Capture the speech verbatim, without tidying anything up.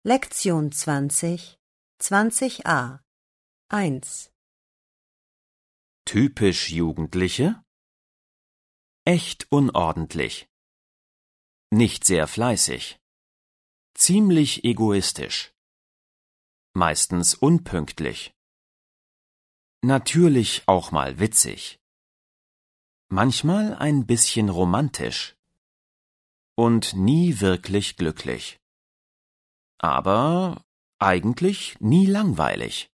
Lektion zwanzig, zwanzig a eins. Typisch Jugendliche: echt unordentlich, nicht sehr fleißig, ziemlich egoistisch, meistens unpünktlich, natürlich auch mal witzig, manchmal ein bisschen romantisch und nie wirklich glücklich, aber eigentlich nie langweilig.